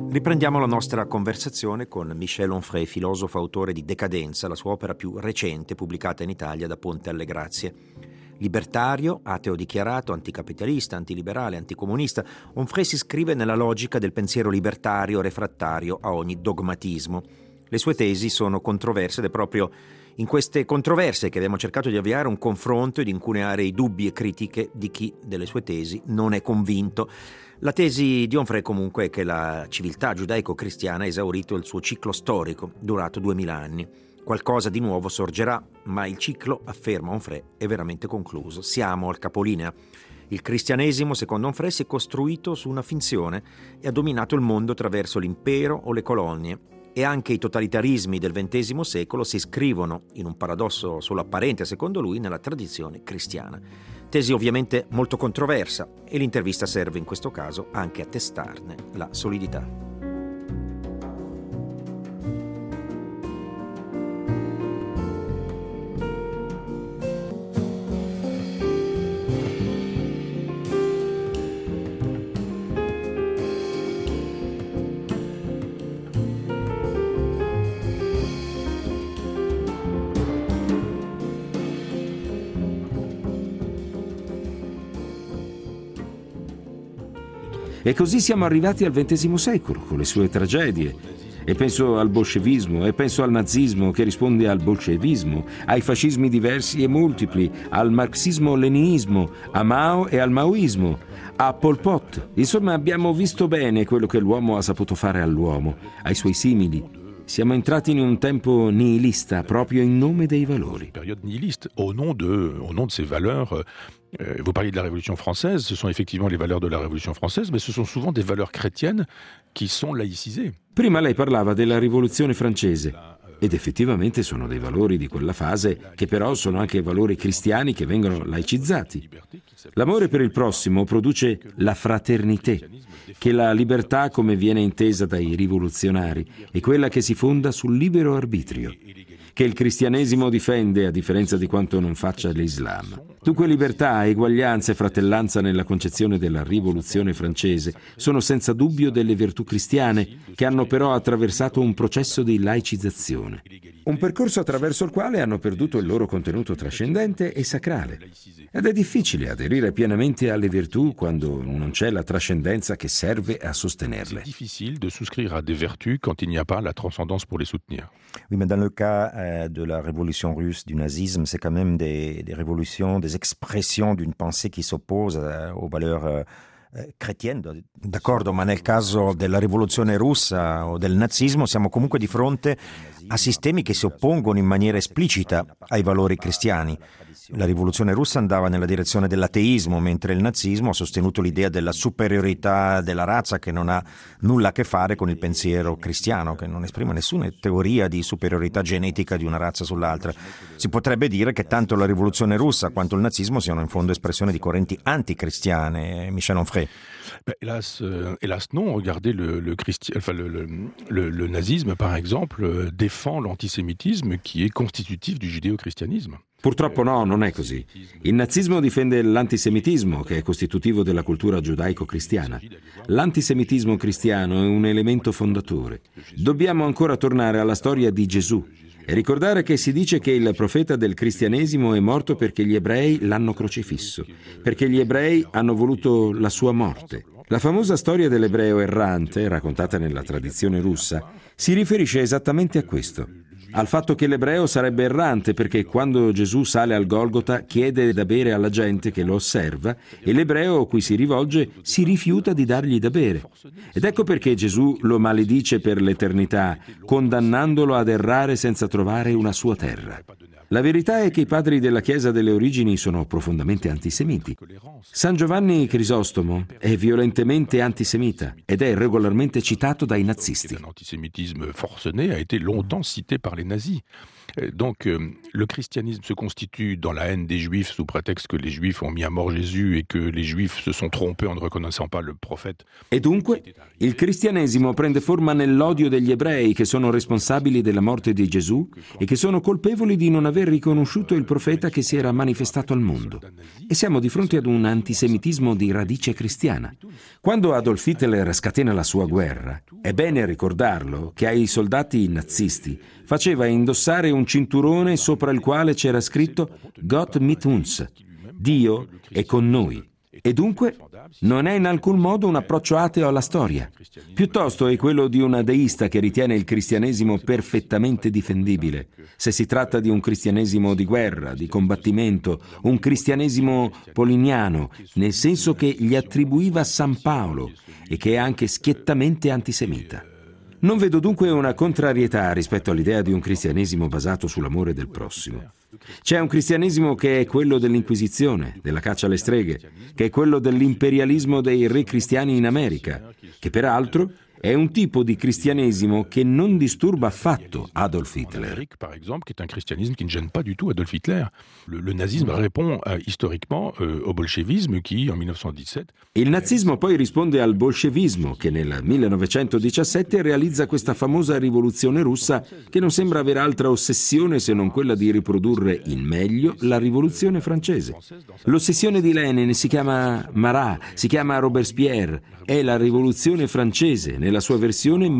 Riprendiamo la nostra conversazione con Michel Onfray, filosofo autore di Decadenza, la sua opera più recente pubblicata in Italia da Ponte alle Grazie. Libertario, ateo dichiarato, anticapitalista, antiliberale, anticomunista, Onfray si iscrive nella logica del pensiero libertario refrattario a ogni dogmatismo. Le sue tesi sono controverse ed è proprio in queste controversie che abbiamo cercato di avviare un confronto e di incuneare i dubbi e critiche di chi delle sue tesi non è convinto. La tesi di Onfray comunque è che la civiltà giudaico-cristiana ha esaurito il suo ciclo storico, durato 2000 anni. Qualcosa di nuovo sorgerà, ma il ciclo, afferma Onfray, è veramente concluso. Siamo al capolinea. Il cristianesimo, secondo Onfray, si è costruito su una finzione e ha dominato il mondo attraverso l'impero o le colonie. E anche i totalitarismi del XX secolo si iscrivono, in un paradosso solo apparente secondo lui, nella tradizione cristiana. Tesi ovviamente molto controversa e l'intervista serve in questo caso anche a testarne la solidità. E così siamo arrivati al XX secolo, con le sue tragedie. E penso al bolscevismo, e penso al nazismo che risponde al bolscevismo, ai fascismi diversi e multipli, al marxismo-leninismo, a Mao e al maoismo, a Pol Pot. Insomma, abbiamo visto bene quello che l'uomo ha saputo fare all'uomo, ai suoi simili. Siamo entrati in un tempo nihilista proprio in nome dei valori. Période nihiliste, au nom de ces valeurs. Vous parliez de la Révolution française, ce sont effectivement les valeurs de la Révolution française, mais ce sont souvent des valeurs chrétiennes qui sont laïcisées. Prima lei parlava della rivoluzione francese, ed effettivamente sono dei valori di quella fase che però sono anche valori cristiani che vengono laicizzati. L'amore per il prossimo produce la fraternità, che la libertà come viene intesa dai rivoluzionari è quella che si fonda sul libero arbitrio, che il cristianesimo difende a differenza di quanto non faccia l'Islam. Dunque libertà, eguaglianza e fratellanza nella concezione della rivoluzione francese sono senza dubbio delle virtù cristiane che hanno però attraversato un processo di laicizzazione. Un percorso attraverso il quale hanno perduto il loro contenuto trascendente e sacrale. Ed è difficile aderire pienamente alle virtù quando non c'è la trascendenza che serve a sostenerle. C'est difficile de souscrire à des vertus quand il n'y a pas la transcendance pour les soutenir. Oui, mais dans le cas de la révolution russe, du nazisme, c'est quand même des révolutions, des expressions d'une pensée qui s'oppose aux valeurs chrétienne. D'accordo, ma nel caso della rivoluzione russa o del nazismo siamo comunque di fronte a sistemi che si oppongono in maniera esplicita ai valori cristiani. La rivoluzione russa andava nella direzione dell'ateismo, mentre il nazismo ha sostenuto l'idea della superiorità della razza, che non ha nulla a che fare con il pensiero cristiano, che non esprime nessuna teoria di superiorità genetica di una razza sull'altra. Si potrebbe dire che tanto la rivoluzione russa quanto il nazismo siano in fondo espressione di correnti anticristiane. Michel Onfray. Hélas non. Regardez le nazisme, par exemple, défend l'antisémitisme qui est constitutif du judéo-christianisme. Purtroppo no, non è così. Il nazismo difende l'antisemitismo, che è costitutivo della cultura giudaico-cristiana. L'antisemitismo cristiano è un elemento fondatore. Dobbiamo ancora tornare alla storia di Gesù e ricordare che si dice che il profeta del cristianesimo è morto perché gli ebrei l'hanno crocifisso, perché gli ebrei hanno voluto la sua morte. La famosa storia dell'ebreo errante, raccontata nella tradizione russa, si riferisce esattamente a questo. Al fatto che l'ebreo sarebbe errante perché quando Gesù sale al Golgota chiede da bere alla gente che lo osserva e l'ebreo a cui si rivolge si rifiuta di dargli da bere. Ed ecco perché Gesù lo maledice per l'eternità, condannandolo ad errare senza trovare una sua terra. La verità è che i padri della Chiesa delle origini sono profondamente antisemiti. San Giovanni Crisostomo è violentemente antisemita ed è regolarmente citato dai nazisti. L'antisémitisme forcené a été longtemps cité par les nazis. Donc le christianisme se constitue dans la haine des Juifs sous prétexte que les Juifs ont mis à mort Gesù e che les Juifs se sont trompés en ne reconnaissant pas le prophète. E dunque il cristianesimo prende forma nell'odio degli ebrei che sono responsabili della morte di Gesù e che sono colpevoli di non aver riconosciuto il profeta che si era manifestato al mondo. E siamo di fronte ad un antisemitismo di radice cristiana. Quando Adolf Hitler scatena la sua guerra, è bene ricordarlo che ai soldati nazisti faceva indossare un cinturone sopra il quale c'era scritto Gott mit uns, Dio è con noi. E dunque non è in alcun modo un approccio ateo alla storia. Piuttosto è quello di un ateista che ritiene il cristianesimo perfettamente difendibile. Se si tratta di un cristianesimo di guerra, di combattimento, un cristianesimo poliniano, nel senso che gli attribuiva San Paolo e che è anche schiettamente antisemita. Non vedo dunque una contrarietà rispetto all'idea di un cristianesimo basato sull'amore del prossimo. C'è un cristianesimo che è quello dell'Inquisizione, della caccia alle streghe, che è quello dell'imperialismo dei re cristiani in America, che peraltro è un tipo di cristianesimo che non disturba affatto Adolf Hitler. Par exemple, qui est un christianisme qui ne gêne pas du tout Adolf Hitler. Le nazisme répond historiquement au bolchevisme qui, en 1917... Il nazismo poi risponde al bolscevismo che nel 1917 realizza questa famosa rivoluzione russa che non sembra avere altra ossessione se non quella di riprodurre in meglio la rivoluzione francese. L'ossessione di Lenin si chiama Marat, si chiama Robespierre, è la rivoluzione francese nella sua versione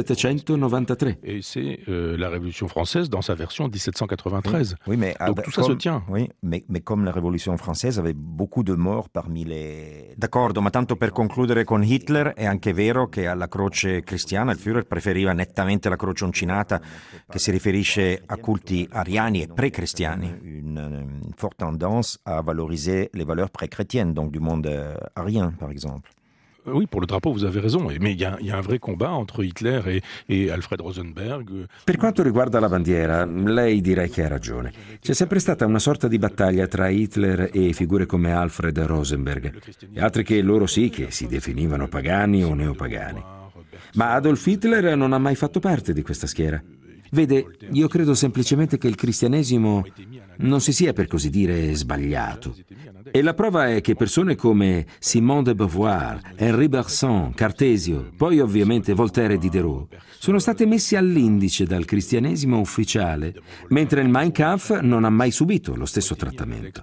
1793. Et c'est la Révolution française dans sa version 1793. Oui, mais donc tout ça se tient. Oui, mais comme la Révolution française avait beaucoup de morts parmi les... D'accordo, ma tanto per concludere con Hitler, è anche vero che alla croce cristiana il Führer preferiva nettamente la croce uncinata, che si riferisce a culti ariani e pre-cristiani. Une forte tendance à valoriser les valeurs pré-chrétiennes, donc du monde arien, par exemple. Oui, pour le drapeau, vous avez raison. Mais il y a un vrai combat entre Hitler e Alfred Rosenberg. Per quanto riguarda la bandiera, lei direi che ha ragione. C'è sempre stata una sorta di battaglia tra Hitler e figure come Alfred Rosenberg, e altri che loro sì che si definivano pagani o neopagani. Ma Adolf Hitler non ha mai fatto parte di questa schiera. Vede, io credo semplicemente che il cristianesimo non si sia per così dire sbagliato. E la prova è che persone come Simone de Beauvoir, Henri Bergson, Cartesio, poi ovviamente Voltaire e Diderot, sono state messi all'indice dal cristianesimo ufficiale, mentre il Mein Kampf non ha mai subito lo stesso trattamento.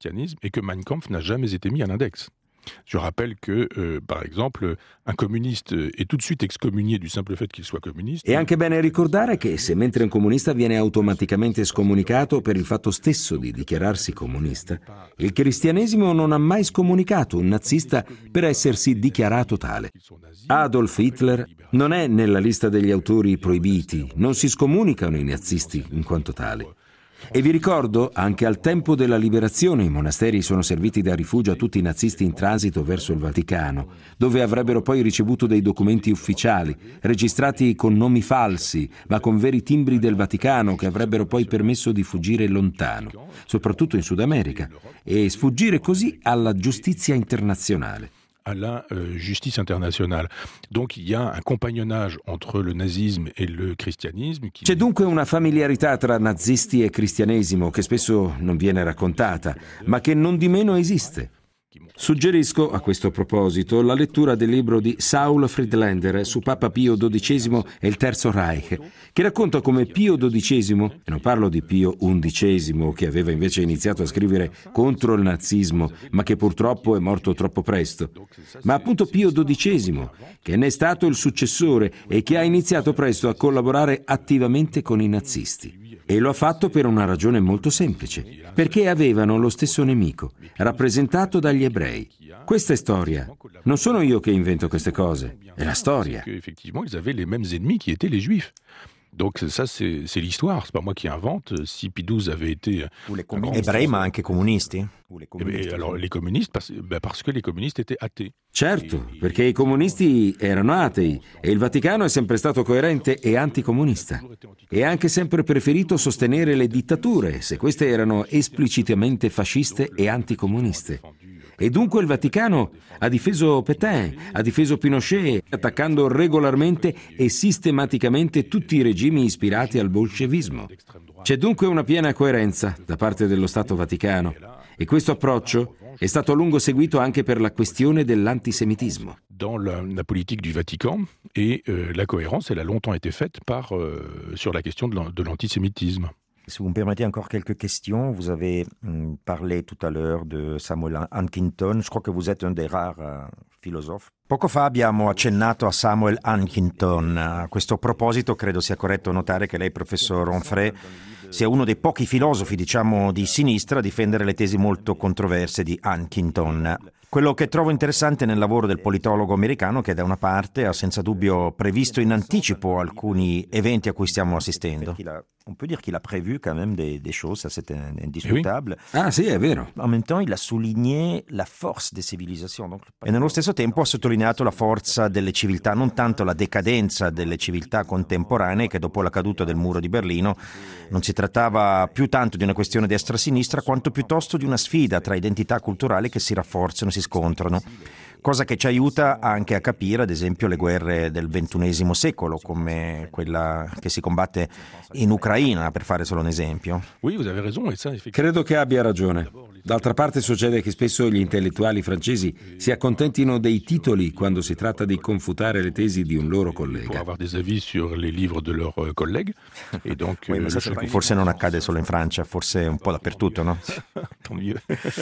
E che Mein Kampf n'a jamais été mis à l'index. Je rappelle que, par exemple, un communiste est tout de suite excommunié du simple fait qu'il soit communiste. È anche bene ricordare che se mentre un comunista viene automaticamente scomunicato per il fatto stesso di dichiararsi comunista, il cristianesimo non ha mai scomunicato un nazista per essersi dichiarato tale. Adolf Hitler non è nella lista degli autori proibiti, non si scomunicano i nazisti in quanto tali. E vi ricordo, anche al tempo della liberazione i monasteri sono serviti da rifugio a tutti i nazisti in transito verso il Vaticano, dove avrebbero poi ricevuto dei documenti ufficiali, registrati con nomi falsi, ma con veri timbri del Vaticano che avrebbero poi permesso di fuggire lontano, soprattutto in Sud America, e sfuggire così alla giustizia internazionale. alla justice internationale. Donc il y a un compagnonnage entre le nazisme et le christianisme. C'è dunque una familiarità tra nazisti e cristianesimo che spesso non viene raccontata, ma che non di meno esiste. Suggerisco a questo proposito la lettura del libro di Saul Friedlander su Papa Pio XII e il Terzo Reich, che racconta come Pio XII, e non parlo di Pio XI, che aveva invece iniziato a scrivere contro il nazismo, ma che purtroppo è morto troppo presto, ma appunto Pio XII, che ne è stato il successore e che ha iniziato presto a collaborare attivamente con i nazisti. E lo ha fatto per una ragione molto semplice, perché avevano lo stesso nemico, rappresentato dagli ebrei. Questa è storia. Non sono io che invento queste cose, è la storia. Effectivement, ils avaient les mêmes ennemis qui étaient les Juifs. Donc ça, c'est l'histoire, c'est pas moi qui invente. Si Pie XII avait été... Ebrei, ma anche comunisti? Alors les communistes, parce que les communistes étaient athées. Certo, perché i comunisti erano atei e il Vaticano è sempre stato coerente e anticomunista. E ha anche sempre preferito sostenere le dittature, se queste erano esplicitamente fasciste e anticomuniste. E dunque il Vaticano ha difeso Pétain, ha difeso Pinochet, attaccando regolarmente e sistematicamente tutti i regimi ispirati al bolscevismo. C'è dunque una piena coerenza da parte dello Stato Vaticano e questo approccio è stato a lungo seguito anche per la questione dell'antisemitismo. Dans la politique du Vatican, et la cohérence, elle a longtemps été faite sur la question de l'antisémitisme. Si vous me permettez encore quelques questions, vous avez parlé tout à l'heure de Samuel Huntington, je crois que vous êtes un des rares filosofi. Poco fa abbiamo accennato a Samuel Huntington. A questo proposito credo sia corretto notare che lei, professor Onfray, sia uno dei pochi filosofi, diciamo, di sinistra a difendere le tesi molto controverse di Huntington. Quello che trovo interessante nel lavoro del politologo americano, che da una parte ha senza dubbio previsto in anticipo alcuni eventi a cui stiamo assistendo. On peut dire qu'il a prévu quand même des choses, ça c'est indiscutable. Ah sì, è vero. En même temps, il a souligné la force des civilisations. E nello stesso tempo ha sottolineato la forza delle civiltà, non tanto la decadenza delle civiltà contemporanee, che dopo la caduta del muro di Berlino non si trattava più tanto di una questione destra-sinistra, quanto piuttosto di una sfida tra identità culturali che si rafforzano e si scontrano. Cosa che ci aiuta anche a capire, ad esempio, le guerre del XXI secolo, come quella che si combatte in Ucraina, per fare solo un esempio. Credo che abbia ragione. D'altra parte succede che spesso gli intellettuali francesi si accontentino dei titoli quando si tratta di confutare le tesi di un loro collega. Forse non accade solo in Francia, forse un po' dappertutto, no? Tant mieux.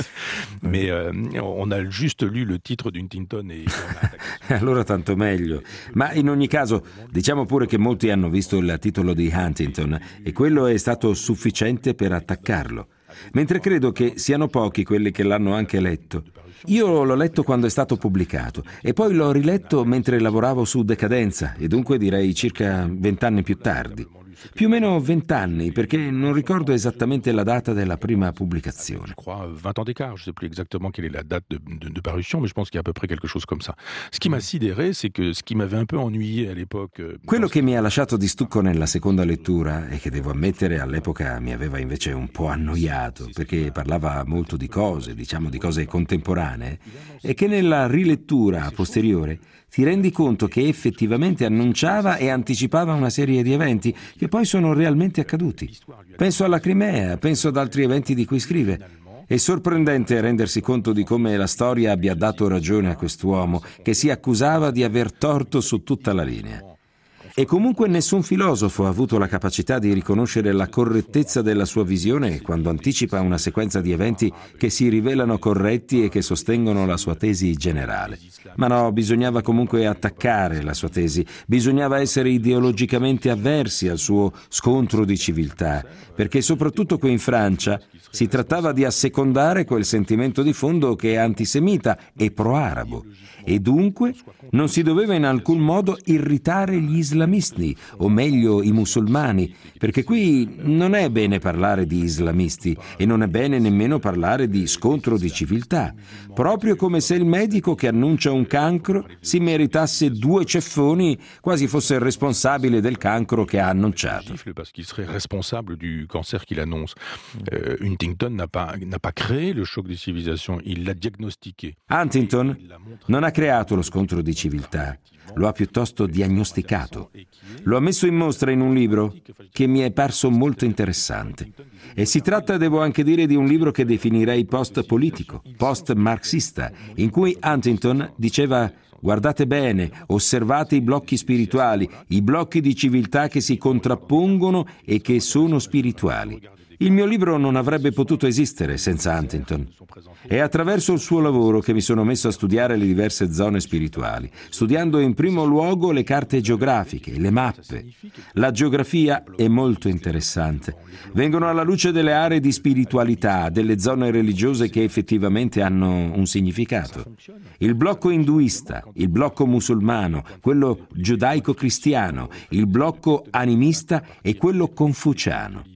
Mais on a juste lu le titre d'Huntington et allora tanto meglio. Ma in ogni caso, diciamo pure che molti hanno visto il titolo di Huntington e quello è stato sufficiente per attaccarlo. Mentre credo che siano pochi quelli che l'hanno anche letto. Io l'ho letto quando è stato pubblicato e poi l'ho riletto mentre lavoravo su Decadenza e dunque direi circa 20 anni più tardi. Più o meno 20 anni, perché non ricordo esattamente la data della prima pubblicazione. Je crois 20 ans d'écart, je ne sais plus exactement quelle est la date de parution, mais je pense qu'il y a à peu près quelque chose comme ça. Ce qui m'a sidéré, c'est que ce qui m'avait un peu ennuyé à l'époque... Quello che mi ha lasciato di stucco nella seconda lettura, e che devo ammettere all'epoca mi aveva invece un po' annoiato, perché parlava molto di cose, diciamo di cose contemporanee, è che nella rilettura a posteriore ti rendi conto che effettivamente annunciava e anticipava una serie di eventi che poi sono realmente accaduti. Penso alla Crimea, penso ad altri eventi di cui scrive. È sorprendente rendersi conto di come la storia abbia dato ragione a quest'uomo che si accusava di aver torto su tutta la linea. E comunque nessun filosofo ha avuto la capacità di riconoscere la correttezza della sua visione quando anticipa una sequenza di eventi che si rivelano corretti e che sostengono la sua tesi generale. Ma no, bisognava comunque attaccare la sua tesi, bisognava essere ideologicamente avversi al suo scontro di civiltà, perché soprattutto qui in Francia si trattava di assecondare quel sentimento di fondo che è antisemita e pro-arabo. E dunque non si doveva in alcun modo irritare gli islamisti, o meglio i musulmani, perché qui non è bene parlare di islamisti e non è bene nemmeno parlare di scontro di civiltà, proprio come se il medico che annuncia un cancro si meritasse 2 ceffoni, quasi fosse il responsabile del cancro che ha annunciato. Parce qu'il serait responsable du cancer qu'il annonce. Huntington n'a pas créé le choc des civilisations, il l'a diagnostiqué. Huntington non ha creato lo scontro di civiltà, lo ha piuttosto diagnosticato. Lo ha messo in mostra in un libro che mi è parso molto interessante. E si tratta, devo anche dire, di un libro che definirei post-politico, post-marxista, in cui Huntington diceva: guardate bene, osservate i blocchi spirituali, i blocchi di civiltà che si contrappongono e che sono spirituali. Il mio libro non avrebbe potuto esistere senza Huntington. È attraverso il suo lavoro che mi sono messo a studiare le diverse zone spirituali, studiando in primo luogo le carte geografiche, le mappe. La geografia è molto interessante. Vengono alla luce delle aree di spiritualità, delle zone religiose che effettivamente hanno un significato. Il blocco induista, il blocco musulmano, quello giudaico-cristiano, il blocco animista e quello confuciano.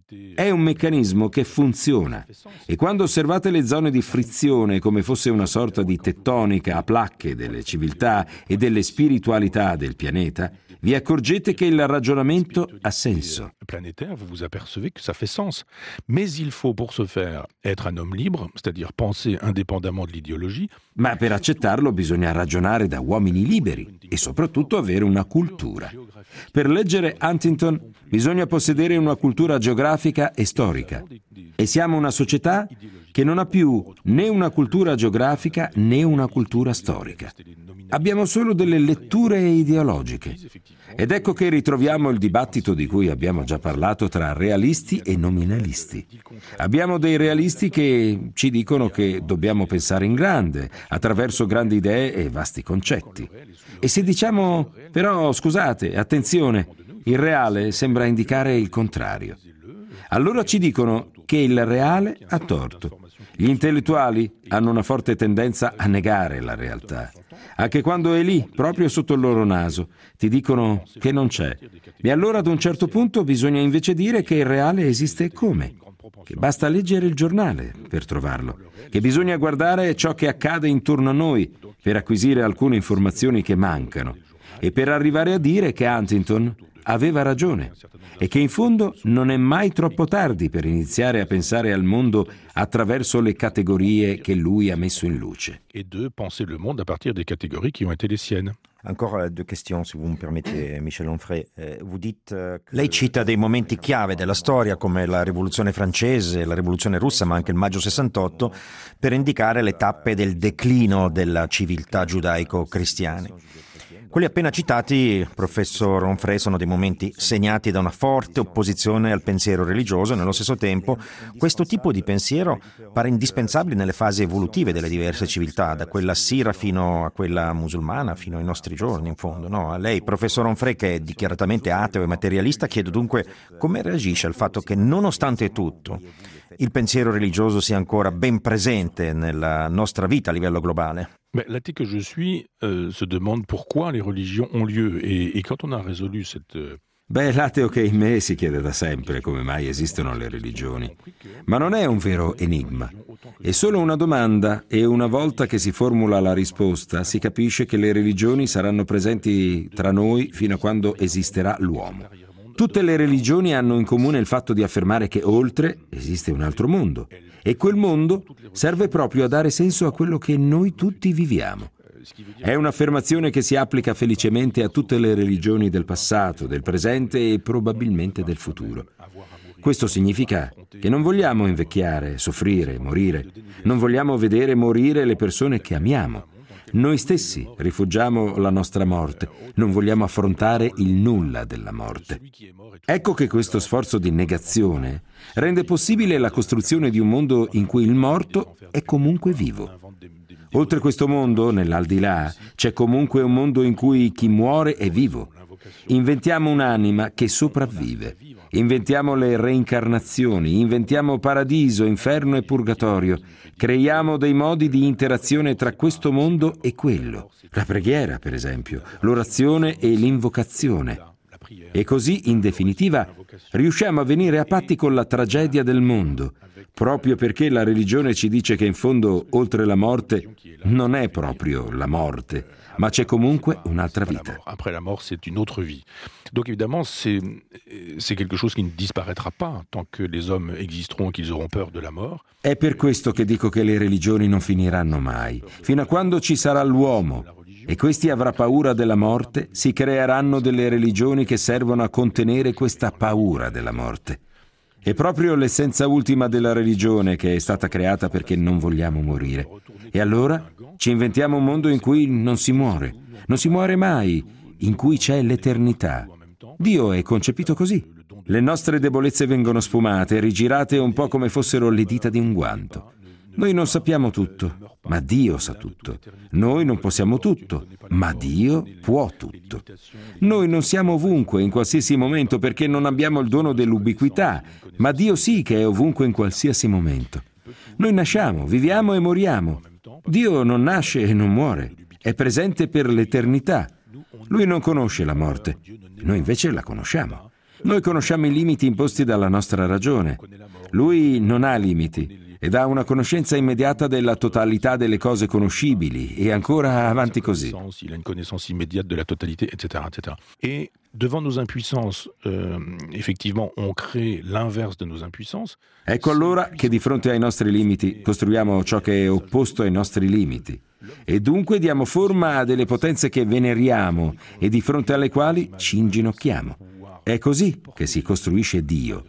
È un meccanismo che funziona e quando osservate le zone di frizione come fosse una sorta di tettonica a placche delle civiltà e delle spiritualità del pianeta, vi accorgete che il ragionamento ha senso. Planétaire, vous vous apercevez que ça fait sens. Mais il faut pour ce faire être un homme libre, c'est-à-dire penser indépendamment de l'idéologie. Ma per accettarlo bisogna ragionare da uomini liberi e soprattutto avere una cultura. Per leggere Huntington bisogna possedere una cultura geografica e storica. E siamo una società che non ha più né una cultura geografica né una cultura storica. Abbiamo solo delle letture ideologiche. Ed ecco che ritroviamo il dibattito di cui abbiamo già parlato tra realisti e nominalisti. Abbiamo dei realisti che ci dicono che dobbiamo pensare in grande, attraverso grandi idee e vasti concetti. E se diciamo, però scusate, attenzione, il reale sembra indicare il contrario. Allora ci dicono che il reale ha torto. Gli intellettuali hanno una forte tendenza a negare la realtà. Anche quando è lì, proprio sotto il loro naso, ti dicono che non c'è. E allora ad un certo punto bisogna invece dire che il reale esiste come? Che basta leggere il giornale per trovarlo, che bisogna guardare ciò che accade intorno a noi per acquisire alcune informazioni che mancano e per arrivare a dire che Huntington aveva ragione e che in fondo non è mai troppo tardi per iniziare a pensare al mondo attraverso le categorie che lui ha messo in luce. Et de penser le monde à partir des catégories qui ont été les siennes. Ancora due questioni, se vous me permettez, Michel Onfray. Lei cita dei momenti chiave della storia come la Rivoluzione francese, la Rivoluzione russa, ma anche il maggio 68, per indicare le tappe del declino della civiltà giudaico-cristiane. Quelli appena citati, professor Onfray, sono dei momenti segnati da una forte opposizione al pensiero religioso e nello stesso tempo questo tipo di pensiero pare indispensabile nelle fasi evolutive delle diverse civiltà, da quella assira fino a quella musulmana, fino ai nostri giorni in fondo. No? A lei, professor Onfray, che è dichiaratamente ateo e materialista, chiedo dunque come reagisce al fatto che nonostante tutto il pensiero religioso sia ancora ben presente nella nostra vita a livello globale. L'athée que je suis se demande pourquoi les religions ont lieu. Et quand on a résolu cette... L'ateo che in me si chiede da sempre come mai esistono le religioni. Ma non è un vero enigma. È solo una domanda e una volta che si formula la risposta si capisce che le religioni saranno presenti tra noi fino a quando esisterà l'uomo. Tutte le religioni hanno in comune il fatto di affermare che oltre esiste un altro mondo e quel mondo serve proprio a dare senso a quello che noi tutti viviamo. È un'affermazione che si applica felicemente a tutte le religioni del passato, del presente e probabilmente del futuro. Questo significa che non vogliamo invecchiare, soffrire, morire. Non vogliamo vedere morire le persone che amiamo. Noi stessi rifugiamo la nostra morte, non vogliamo affrontare il nulla della morte. Ecco che questo sforzo di negazione rende possibile la costruzione di un mondo in cui il morto è comunque vivo. Oltre questo mondo, nell'aldilà, c'è comunque un mondo in cui chi muore è vivo. Inventiamo un'anima che sopravvive. Inventiamo le reincarnazioni, inventiamo paradiso, inferno e purgatorio. Creiamo dei modi di interazione tra questo mondo e quello. La preghiera, per esempio, l'orazione e l'invocazione. E così, in definitiva, riusciamo a venire a patti con la tragedia del mondo, proprio perché la religione ci dice che in fondo, oltre la morte, non è proprio la morte, ma c'è comunque un'altra vita. Après la mort, c'est une autre vie. Donc évidemment, c'est quelque chose qui ne disparaîtra pas tant que les hommes existeront, qu'ils auront peur de la mort. È per questo che dico che le religioni non finiranno mai, fino a quando ci sarà l'uomo. E questi avrà paura della morte, si creeranno delle religioni che servono a contenere questa paura della morte. È proprio l'essenza ultima della religione che è stata creata perché non vogliamo morire. E allora ci inventiamo un mondo in cui non si muore mai, in cui c'è l'eternità. Dio è concepito così. Le nostre debolezze vengono sfumate, rigirate un po' come fossero le dita di un guanto. Noi non sappiamo tutto, ma Dio sa tutto. Noi non possiamo tutto, ma Dio può tutto. Noi non siamo ovunque, in qualsiasi momento, perché non abbiamo il dono dell'ubiquità, ma Dio sì che è ovunque in qualsiasi momento. Noi nasciamo, viviamo e moriamo. Dio non nasce e non muore, è presente per l'eternità. Lui non conosce la morte, noi invece la conosciamo. Noi conosciamo i limiti imposti dalla nostra ragione. Lui non ha limiti ed ha una conoscenza immediata della totalità delle cose conoscibili e ancora avanti così. Il a une connaissance immédiate de la totalité, etc., etc. Et devant nos impuissances, effectivement, on crée l'inverse de nos impuissances. Ecco allora che di fronte ai nostri limiti costruiamo ciò che è opposto ai nostri limiti e dunque diamo forma a delle potenze che veneriamo e di fronte alle quali ci inginocchiamo. È così che si costruisce Dio.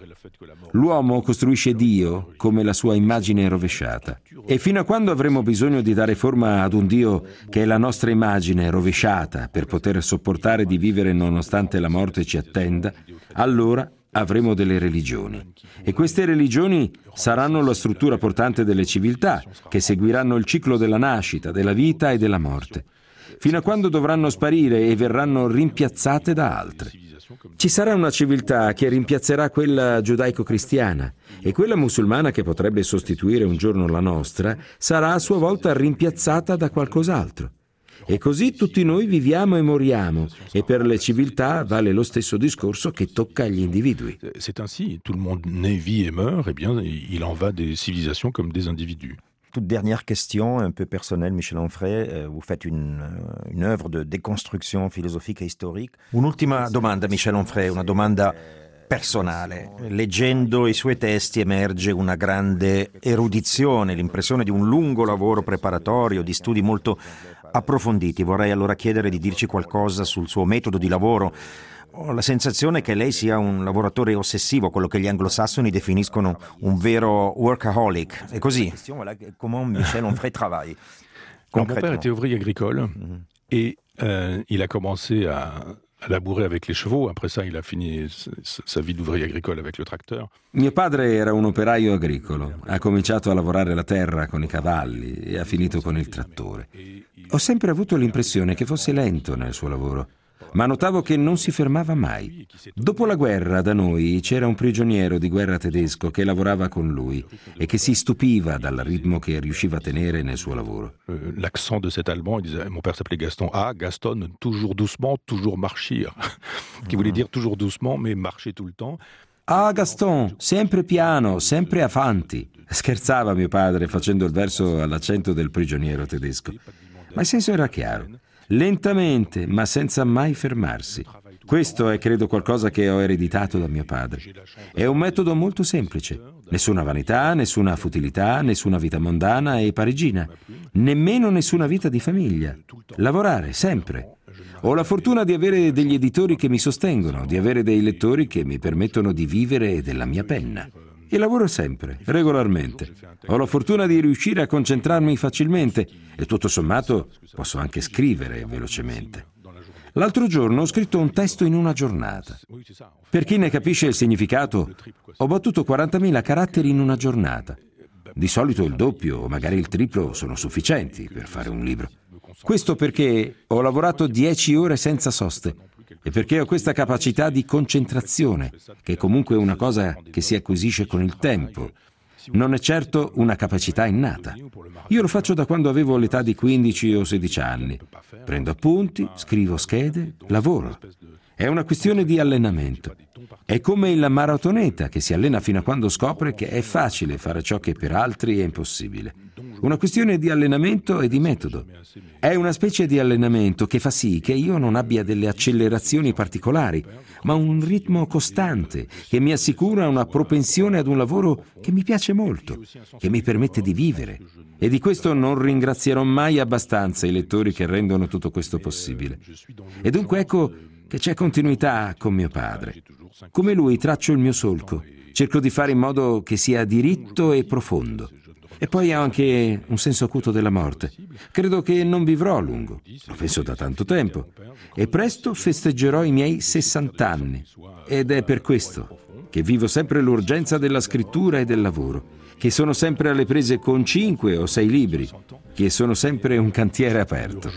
L'uomo costruisce Dio come la sua immagine rovesciata. E fino a quando avremo bisogno di dare forma ad un Dio che è la nostra immagine rovesciata per poter sopportare di vivere nonostante la morte ci attenda, allora avremo delle religioni. E queste religioni saranno la struttura portante delle civiltà, che seguiranno il ciclo della nascita, della vita e della morte, fino a quando dovranno sparire e verranno rimpiazzate da altre. Ci sarà una civiltà che rimpiazzerà quella giudaico-cristiana e quella musulmana che potrebbe sostituire un giorno la nostra sarà a sua volta rimpiazzata da qualcos'altro. E così tutti noi viviamo e moriamo e per le civiltà vale lo stesso discorso che tocca agli individui. C'est ainsi, tout le monde naît, vit et meurt, eh bien, il en va des civilisations comme des individus. Toute dernière question, un peu personnelle, Michel Onfray. Vous faites une œuvre de déconstruction philosophique et historique. Un'ultima domanda, Michel Onfray, una domanda personale. Leggendo i suoi testi emerge una grande erudizione, l'impressione di un lungo lavoro preparatorio, di studi molto approfonditi. Vorrei allora chiedere di dirci qualcosa sul suo metodo di lavoro. Ho la sensazione che lei sia un lavoratore ossessivo, quello che gli anglosassoni definiscono un vero workaholic. È così? Comment Michel Onfray travaille? Mon père était ouvrier agricole et il a commencé à labourer avec les chevaux. Après ça, il a fini sa vie d'ouvrier agricole avec le tracteur. Mio padre era un operaio agricolo. Ha cominciato a lavorare la terra con i cavalli e ha finito con il trattore. Ho sempre avuto l'impressione che fosse lento nel suo lavoro, ma notavo che non si fermava mai. Dopo la guerra da noi c'era un prigioniero di guerra tedesco che lavorava con lui e che si stupiva dal ritmo che riusciva a tenere nel suo lavoro. L'accent de cet Allemand, il disait, mon père s'appelait Gaston. Ah, Gaston, toujours doucement, toujours marchir. Qui voulait dire toujours doucement, mais marcher tout le temps. Ah, Gaston, sempre piano, sempre avanti. Scherzava mio padre facendo il verso all'accento del prigioniero tedesco. Ma il senso era chiaro. Lentamente, ma senza mai fermarsi. Questo è, credo, qualcosa che ho ereditato da mio padre. È un metodo molto semplice. Nessuna vanità, nessuna futilità, nessuna vita mondana e parigina. Nemmeno nessuna vita di famiglia. Lavorare, sempre. Ho la fortuna di avere degli editori che mi sostengono, di avere dei lettori che mi permettono di vivere della mia penna. E lavoro sempre, regolarmente. Ho la fortuna di riuscire a concentrarmi facilmente e tutto sommato posso anche scrivere velocemente. L'altro giorno ho scritto un testo in una giornata. Per chi ne capisce il significato, ho battuto 40.000 caratteri in una giornata. Di solito il doppio o magari il triplo sono sufficienti per fare un libro. Questo perché ho lavorato 10 ore senza soste e perché ho questa capacità di concentrazione, che è comunque una cosa che si acquisisce con il tempo. Non è certo una capacità innata. Io lo faccio da quando avevo l'età di 15 o 16 anni. Prendo appunti, scrivo schede, lavoro. È una questione di allenamento. È come il maratoneta che si allena fino a quando scopre che è facile fare ciò che per altri è impossibile. Una questione di allenamento e di metodo. È una specie di allenamento che fa sì che io non abbia delle accelerazioni particolari, ma un ritmo costante che mi assicura una propensione ad un lavoro che mi piace molto, che mi permette di vivere. E di questo non ringrazierò mai abbastanza i lettori che rendono tutto questo possibile. E dunque ecco che c'è continuità con mio padre. Come lui traccio il mio solco, cerco di fare in modo che sia diritto e profondo. E poi ho anche un senso acuto della morte. Credo che non vivrò a lungo, lo penso da tanto tempo, e presto festeggerò i miei 60 anni. Ed è per questo che vivo sempre l'urgenza della scrittura e del lavoro, che sono sempre alle prese con 5 o 6 libri, che sono sempre un cantiere aperto.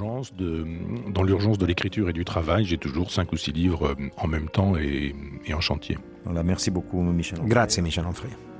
Dans l'urgence de l'écriture et du travail, j'ai toujours 5 ou 6 livres en même temps et en chantier. Voilà, merci beaucoup, Michel. Grazie, Michel Onfray.